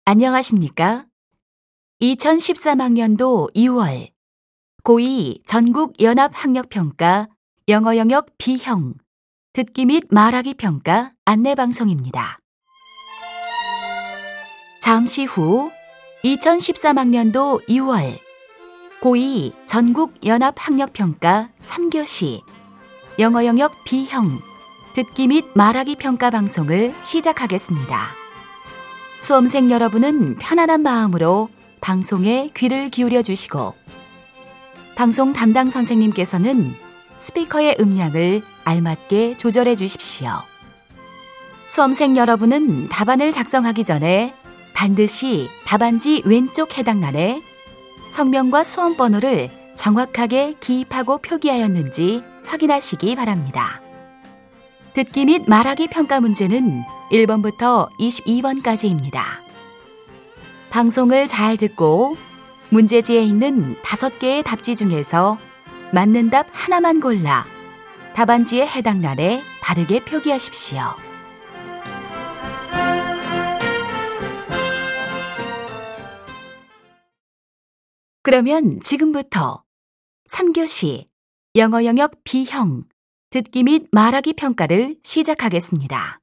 안녕하십니까? 2013학년도 2월 고2 전국연합학력평가 영어 영역 B형 듣기 및 말하기 평가 안내방송입니다. 잠시 후 2013학년도 2월 고2 전국연합학력평가 3교시 영어 영역 B형 듣기 및 말하기 평가 방송을 시작하겠습니다. 수험생 여러분은 편안한 마음으로 방송에 귀를 기울여 주시고 방송 담당 선생님께서는 스피커의 음량을 알맞게 조절해 주십시오. 수험생 여러분은 답안을 작성하기 전에 반드시 답안지 왼쪽 해당란에 성명과 수험번호를 정확하게 기입하고 표기하였는지 확인하시기 바랍니다. 듣기 및 말하기 평가 문제는 1번부터 22번까지입니다. 방송을 잘 듣고 문제지에 있는 5개의 답지 중에서 맞는 답 하나만 골라 답안지의 해당란에 바르게 표기하십시오. 그러면 지금부터 3교시 영어 영역 B형 듣기 및 말하기 평가를 시작하겠습니다.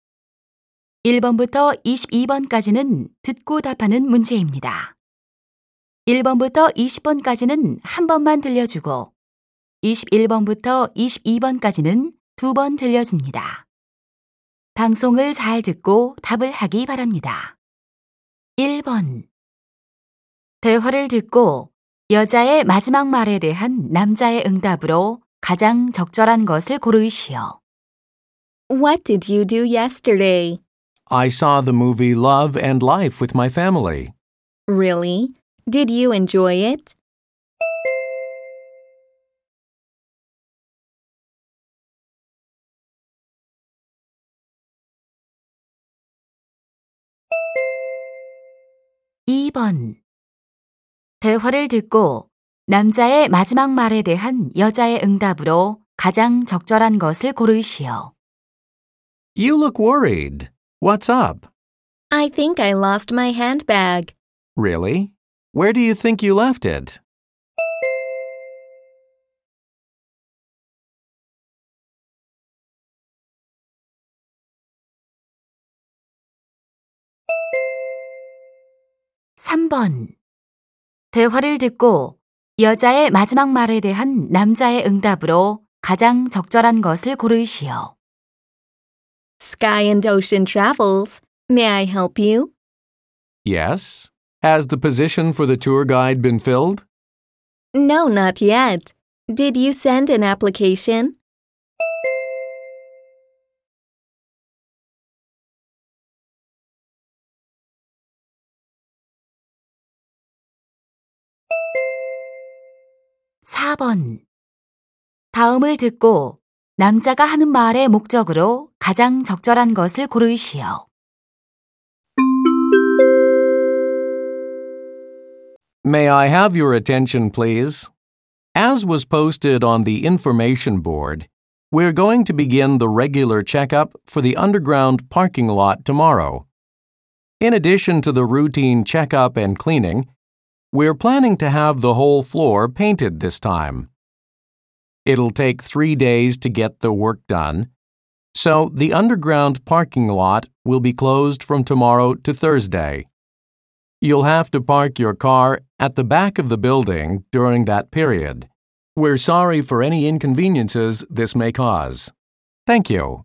1번부터 22번까지는 듣고 답하는 문제입니다. 1번부터 20번까지는 한 번만 들려주고 21번부터 22번까지는 2번 들려줍니다. 방송을 잘 듣고 답을 하기 바랍니다. 1번 대화를 듣고 여자의 마지막 말에 대한 남자의 응답으로 가장 적절한 것을 고르시오. What did you do yesterday? I saw the movie Love and Life with my family. Really? Did you enjoy it? (2번) 대화를 듣고 남자의 마지막 말에 대한 여자의 응답으로 가장 적절한 것을 고르시오. You look worried. What's up? I think I lost my handbag. Really? Where do you think you left it? (3번) 대화를 듣고 여자의 마지막 말에 대한 남자의 응답으로 가장 적절한 것을 고르시오. Sky and Ocean Travels. May I help you? Yes. Has the position for the tour guide been filled? No, not yet. Did you send an application? (4번) 다음을 듣고 남자가 하는 말의 목적으로 가장 적절한 것을 고르시오. May I have your attention, please? As was posted on the information board, we're going to begin the regular checkup for the underground parking lot tomorrow. In addition to the routine checkup and cleaning, we're planning to have the whole floor painted this time. It'll take 3 days to get the work done, so the underground parking lot will be closed from tomorrow to Thursday. You'll have to park your car at the back of the building during that period. We're sorry for any inconveniences this may cause. Thank you.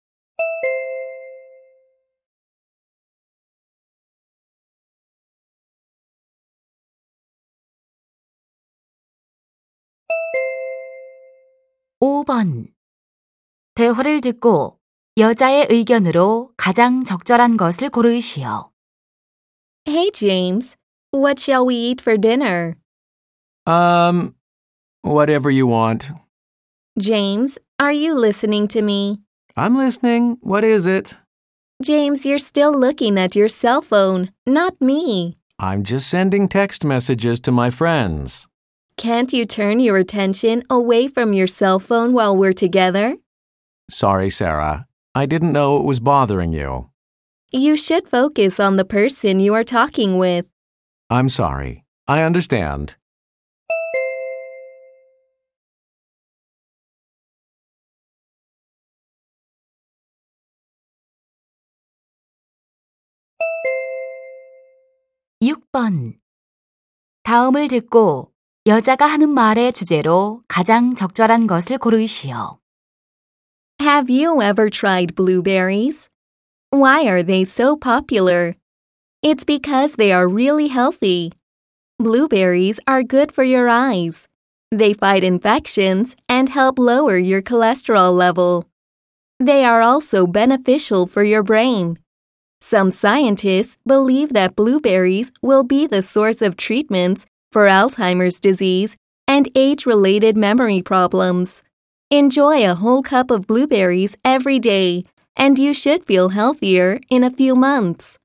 (5번) 대화를 듣고 여자의 의견으로 가장 적절한 것을 고르시오. Hey, James. What shall we eat for dinner? Whatever you want. James, are you listening to me? I'm listening. What is it? James, you're still looking at your cell phone, not me. I'm just sending text messages to my friends. Can't you turn your attention away from your cell phone while we're together? Sorry, Sarah. I didn't know it was bothering you. You should focus on the person you are talking with. I'm sorry. I understand. 육 번 다음을 듣고 여자가 하는 말의 주제로 가장 적절한 것을 고르시오. Have you ever tried blueberries? Why are they so popular? It's because they are really healthy. Blueberries are good for your eyes. They fight infections and help lower your cholesterol level. They are also beneficial for your brain. Some scientists believe that blueberries will be the source of treatments for Alzheimer's disease and age-related memory problems. Enjoy a whole cup of blueberries every day, and you should feel healthier in a few months.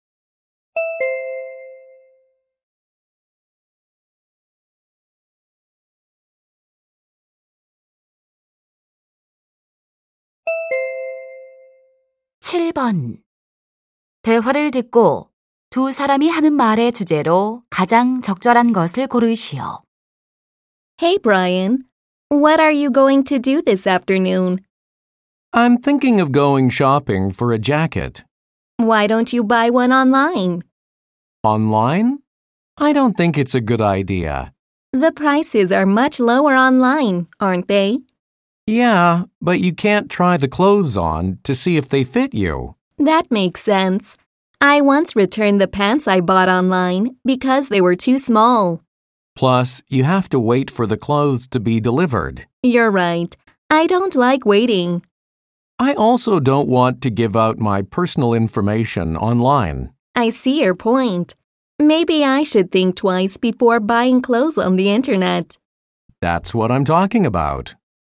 칠 번 대화를 듣고 두 사람이 하는 말의 주제로 가장 적절한 것을 고르시오. Hey, Brian. What are you going to do this afternoon? I'm thinking of going shopping for a jacket. Why don't you buy one online? Online? I don't think it's a good idea. The prices are much lower online, aren't they? Yeah, but you can't try the clothes on to see if they fit you. That makes sense. I once returned the pants I bought online because they were too small. Plus, you have to wait for the clothes to be delivered. You're right. I don't like waiting. I also don't want to give out my personal information online. I see your point. Maybe I should think twice before buying clothes on the internet. That's what I'm talking about.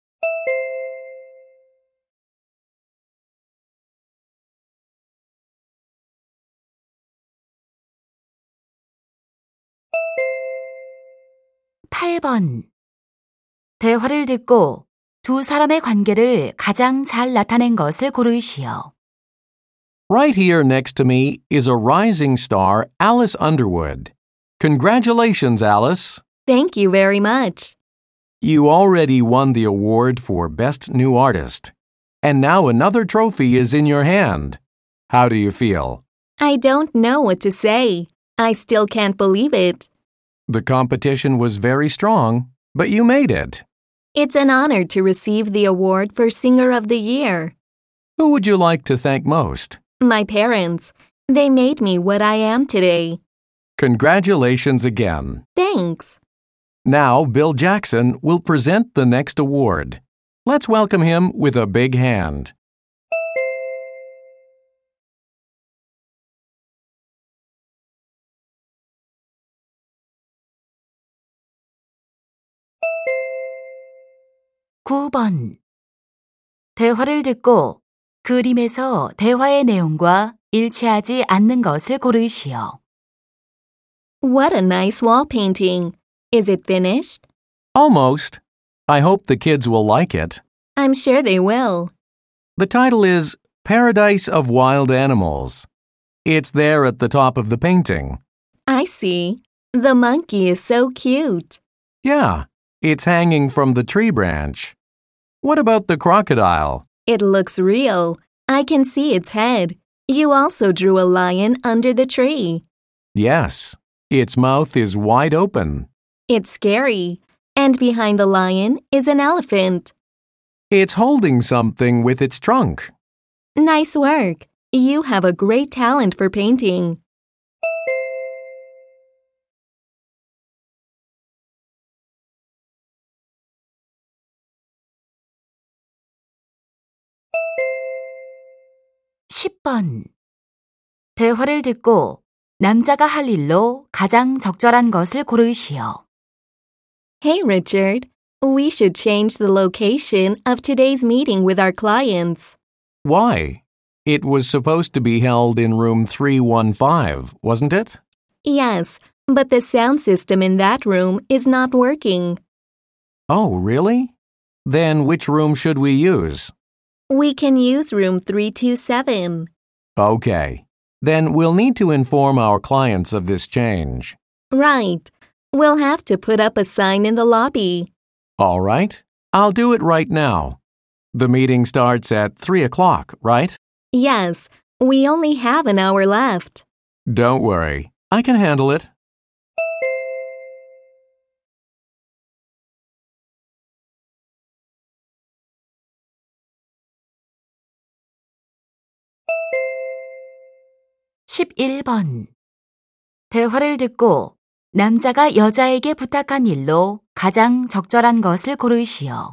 팔 번 대화를 듣고 두 사람의 관계를 가장 잘 나타낸 것을 고르시오. Right here next to me is a rising star, Alice Underwood. Congratulations, Alice. Thank you very much. You already won the award for Best New Artist. And now another trophy is in your hand. How do you feel? I don't know what to say. I still can't believe it. The competition was very strong, but you made it. It's an honor to receive the award for Singer of the Year. Who would you like to thank most? My parents. They made me what I am today. Congratulations again. Thanks. Now, Bill Jackson will present the next award. Let's welcome him with a big hand. 구 번 대화를 듣고 그림에서 대화의 내용과 일치하지 않는 것을 고르시오. What a nice wall painting. Is it finished? Almost. I hope the kids will like it. I'm sure they will. The title is Paradise of Wild Animals. It's there at the top of the painting. I see. The monkey is so cute. Yeah, it's hanging from the tree branch. What about the crocodile? It looks real. I can see its head. You also drew a lion under the tree. Yes, its mouth is wide open. It's scary. And behind the lion is an elephant. It's holding something with its trunk. Nice work. You have a great talent for painting. 십 번 대화를 듣고 남자가 할 일로 가장 적절한 것을 고르시오. Hey, Richard. We should change the location of today's meeting with our clients. Why? It was supposed to be held in room 315, wasn't it? Yes, but the sound system in that room is not working. Oh, really? Then which room should we use? We can use room 327. Okay. Then we'll need to inform our clients of this change. Right. We'll have to put up a sign in the lobby. All right. I'll do it right now. The meeting starts at 3 o'clock, right? Yes, we only have an hour left. Don't worry. I can handle it. (11번) 대화를 듣고 남자가 여자에게 부탁한 일로 가장 적절한 것을 고르시오.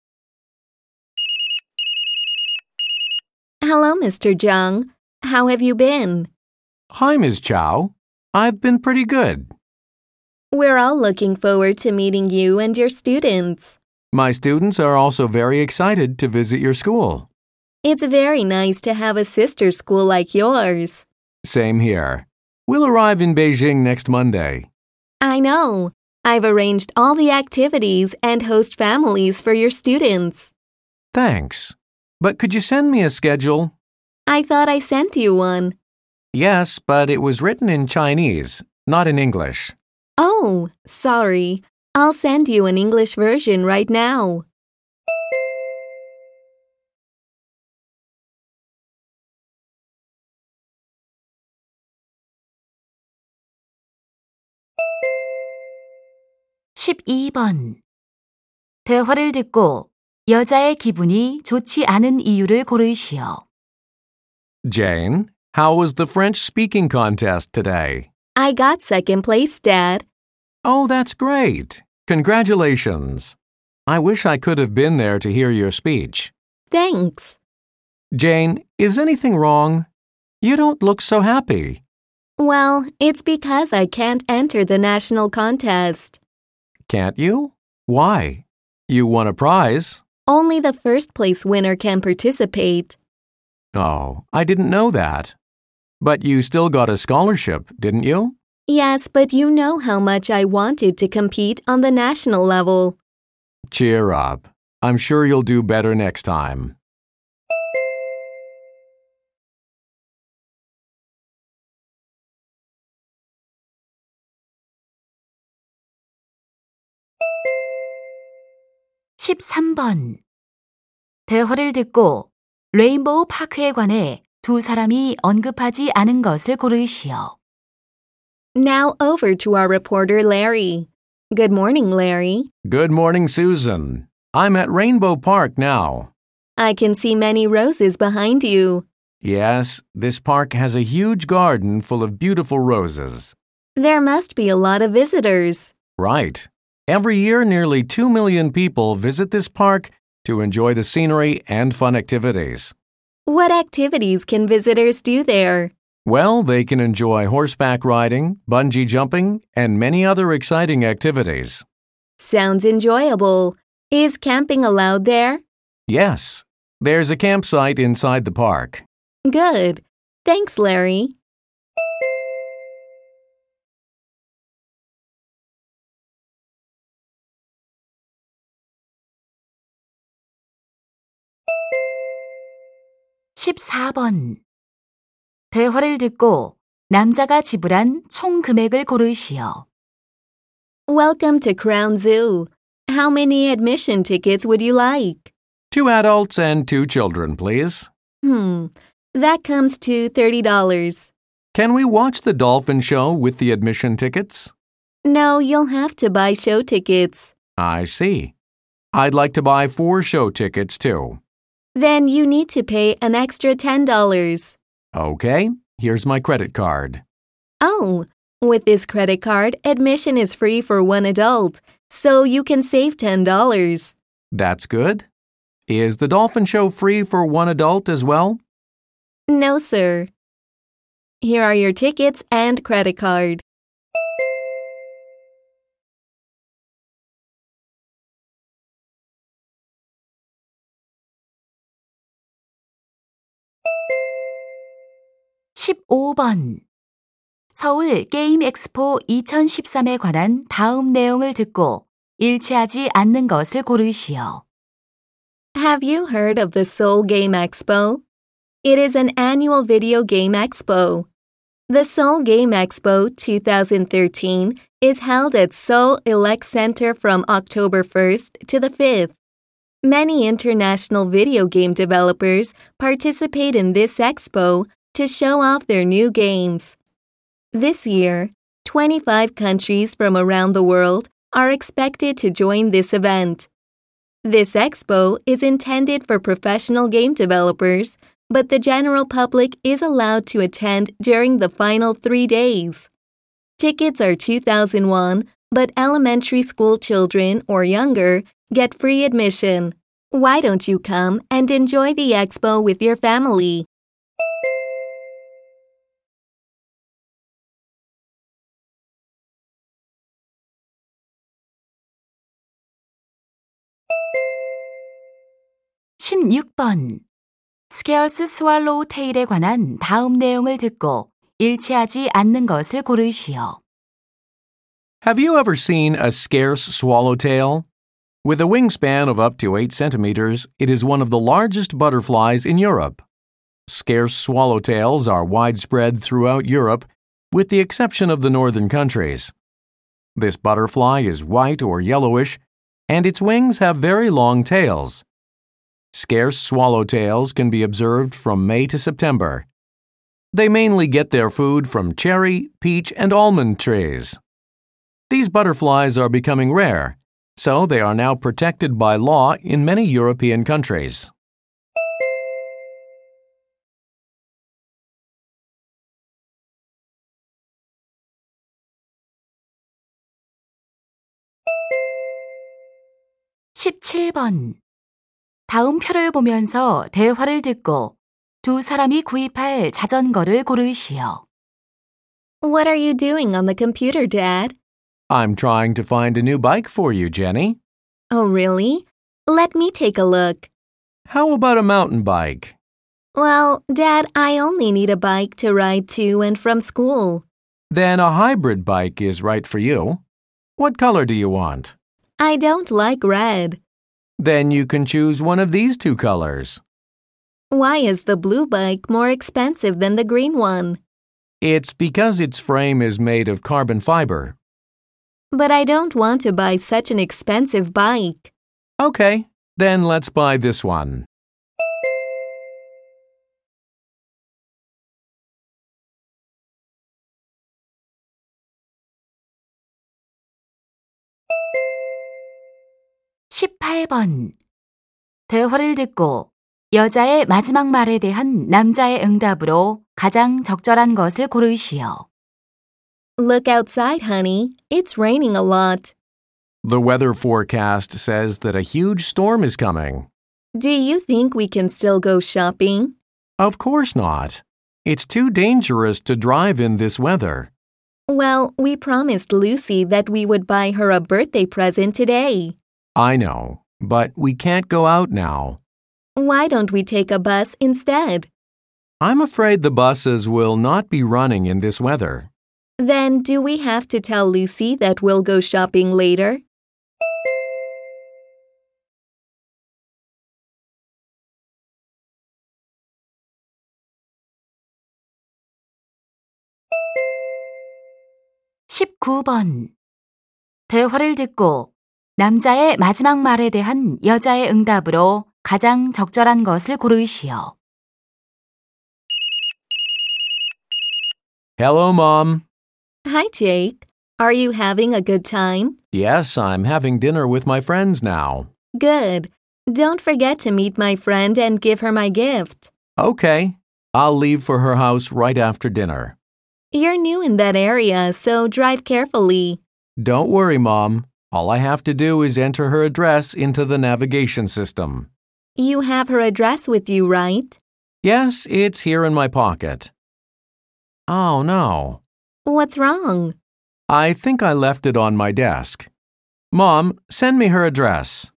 Hello, Mr. Jung. How have you been? Hi, Ms. Chow. I've been pretty good. We're all looking forward to meeting you and your students. My students are also very excited to visit your school. It's very nice to have a sister school like yours. Same here. We'll arrive in Beijing next Monday. I know. I've arranged all the activities and host families for your students. Thanks. But could you send me a schedule? I thought I sent you one. Yes, but it was written in Chinese, not in English. Oh, sorry. I'll send you an English version right now. (12번) 대화를 듣고 여자의 기분이 좋지 않은 이유를 고르시오. Jane, how was the French speaking contest today? I got second place, Dad. Oh, that's great. Congratulations. I wish I could have been there to hear your speech. Thanks. Jane, is anything wrong? You don't look so happy. Well, it's because I can't enter the national contest. Can't you? Why? You won a prize. Only the first place winner can participate. Oh, I didn't know that. But you still got a scholarship, didn't you? Yes, but you know how much I wanted to compete on the national level. Cheer up. I'm sure you'll do better next time. (13번) 대화를 듣고 레인보우 파크에 관해 두 사람이 언급하지 않은 것을 고르시오. Now over to our reporter, Larry. Good morning, Larry. Good morning, Susan. I'm at Rainbow Park now. I can see many roses behind you. Yes, this park has a huge garden full of beautiful roses. There must be a lot of visitors. Right. Every year, nearly 2 million people visit this park to enjoy the scenery and fun activities. What activities can visitors do there? Well, they can enjoy horseback riding, bungee jumping, and many other exciting activities. Sounds enjoyable. Is camping allowed there? Yes, there's a campsite inside the park. Good. Thanks, Larry. (14번) 대화를 듣고 남자가 지불한 총 금액을 고르시오. Welcome to Crown Zoo. How many admission tickets would you like? 2 adults and 2 children, please. That comes to $30. Can we watch the dolphin show with the admission tickets? No, you'll have to buy show tickets. I see. I'd like to buy 4 show tickets, too. Then you need to pay an extra $10. Okay, here's my credit card. Oh, with this credit card, admission is free for one adult, so you can save $10. That's good. Is the dolphin show free for one adult as well? No, sir. Here are your tickets and credit card. (15번) 서울 게임 엑스포 2013에 관한 다음 내용을 듣고 일치하지 않는 것을 고르시오. Have you heard of the Seoul Game Expo? It is an annual video game expo. The Seoul Game Expo 2013 is held at Seoul Elec Center from October 1st to the 5th. Many international video game developers participate in this expo to show off their new games. This year, 25 countries from around the world are expected to join this event. This expo is intended for professional game developers, but the general public is allowed to attend during the final 3 days. Tickets are 2,000 won, but elementary school children or younger get free admission. Why don't you come and enjoy the expo with your family? (16번) Scarce Swallow Tale에 관한 다음 내용을 듣고 일치하지 않는 것을 고르시오. Have you ever seen a scarce swallowtail? With a wingspan of up to 8 centimeters, it is one of the largest butterflies in Europe. Scarce swallowtails are widespread throughout Europe, with the exception of the northern countries. This butterfly is white or yellowish, and its wings have very long tails. Scarce swallowtails can be observed from May to September. They mainly get their food from cherry, peach, and almond trees. These butterflies are becoming rare, so they are now protected by law in many European countries. (17번) 다음 표를 보면서 대화를 듣고 두 사람이 구입할 자전거를 고르시오. What are you doing on the computer, Dad? I'm trying to find a new bike for you, Jenny. Oh, really? Let me take a look. How about a mountain bike? Well, Dad, I only need a bike to ride to and from school. Then a hybrid bike is right for you. What color do you want? I don't like red. Then you can choose one of these two colors. Why is the blue bike more expensive than the green one? It's because its frame is made of carbon fiber. But I don't want to buy such an expensive bike. Okay, then let's buy this one. (18번) 대화를 듣고 여자의 마지막 말에 대한 남자의 응답으로 가장 적절한 것을 고르시오. Look outside, honey. It's raining a lot. The weather forecast says that a huge storm is coming. Do you think we can still go shopping? Of course not. It's too dangerous to drive in this weather. Well, we promised Lucy that we would buy her a birthday present today. I know, but we can't go out now. Why don't we take a bus instead? I'm afraid the buses will not be running in this weather. Then do we have to tell Lucy that we'll go shopping later? (19번) 대화를 듣고 남자의 마지막 말에 대한 여자의 응답으로 가장 적절한 것을 고르시오. Hello, Mom. Hi, Jake. Are you having a good time? Yes, I'm having dinner with my friends now. Good. Don't forget to meet my friend and give her my gift. Okay, I'll leave for her house right after dinner. You're new in that area, so drive carefully. Don't worry, Mom. All I have to do is enter her address into the navigation system. You have her address with you, right? Yes, it's here in my pocket. Oh, no. What's wrong? I think I left it on my desk. Mom, send me her address.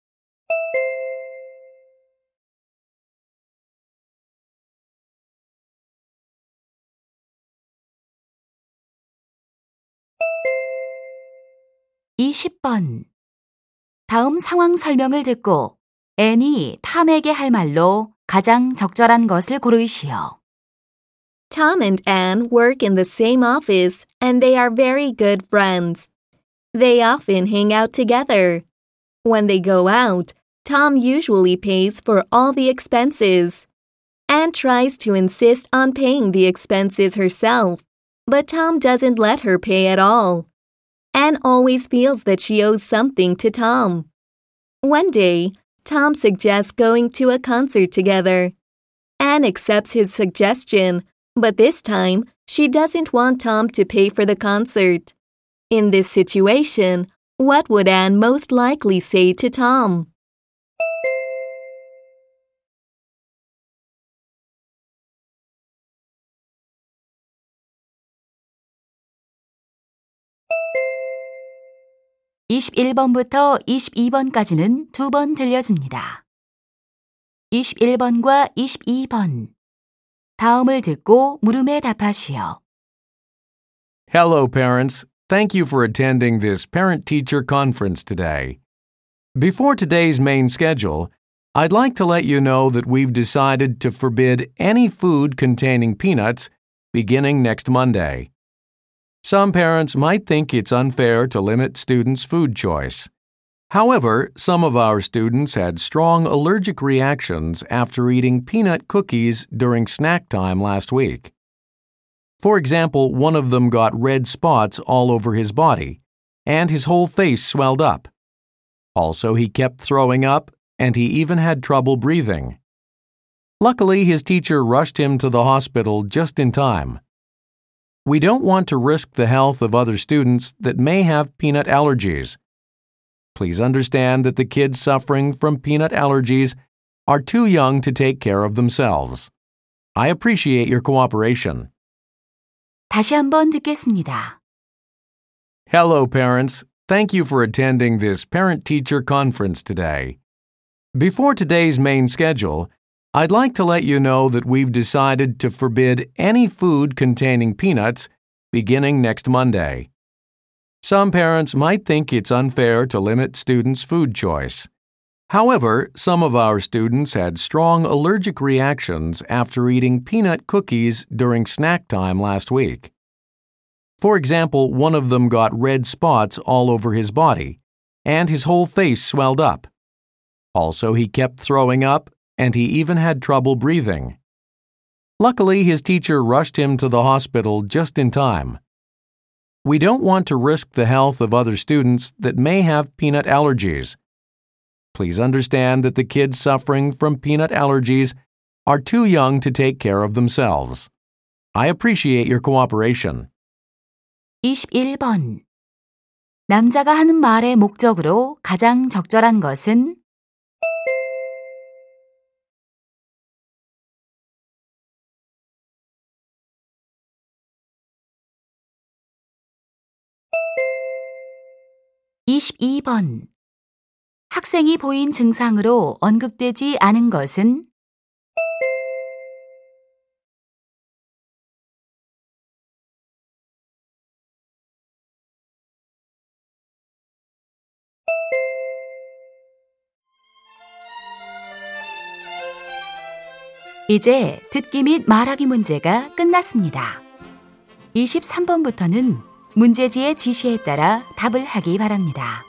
(20번) 다음 상황 설명을 듣고 앤이 탐에게 할 말로 가장 적절한 것을 고르시오. Tom and Anne work in the same office and they are very good friends. They often hang out together. When they go out, Tom usually pays for all the expenses. Anne tries to insist on paying the expenses herself, but Tom doesn't let her pay at all. Anne always feels that she owes something to Tom. One day, Tom suggests going to a concert together. Anne accepts his suggestion, but this time, she doesn't want Tom to pay for the concert. In this situation, what would Anne most likely say to Tom? (21번부터 22번까지는 2번 들려줍니다. 21번과 22번. 다음을 듣고 물음에 답하시오. Hello, parents. Thank you for attending this parent-teacher conference today. Before today's main schedule, I'd like to let you know that we've decided to forbid any food containing peanuts beginning next Monday. Some parents might think it's unfair to limit students' food choice. However, some of our students had strong allergic reactions after eating peanut cookies during snack time last week. For example, one of them got red spots all over his body, and his whole face swelled up. Also, he kept throwing up, and he even had trouble breathing. Luckily, his teacher rushed him to the hospital just in time. We don't want to risk the health of other students that may have peanut allergies. Please understand that the kids suffering from peanut allergies are too young to take care of themselves. I appreciate your cooperation. 다시 한번 듣겠습니다. Hello, parents. Thank you for attending this parent-teacher conference today. Before today's main schedule, I'd like to let you know that we've decided to forbid any food containing peanuts beginning next Monday. Some parents might think it's unfair to limit students' food choice. However, some of our students had strong allergic reactions after eating peanut cookies during snack time last week. For example, one of them got red spots all over his body, and his whole face swelled up. Also, he kept throwing up, and he even had trouble breathing. Luckily, his teacher rushed him to the hospital just in time. We don't want to risk the health of other students that may have peanut allergies. Please understand that the kids suffering from peanut allergies are too young to take care of themselves. I appreciate your cooperation. 21번. 남자가 하는 말의 목적으로 가장 적절한 것은 (22번) 학생이 보인 증상으로 언급되지 않은 것은 이제 듣기 및 말하기 문제가 끝났습니다. 23번부터는 문제지의 지시에 따라 답을 하기 바랍니다.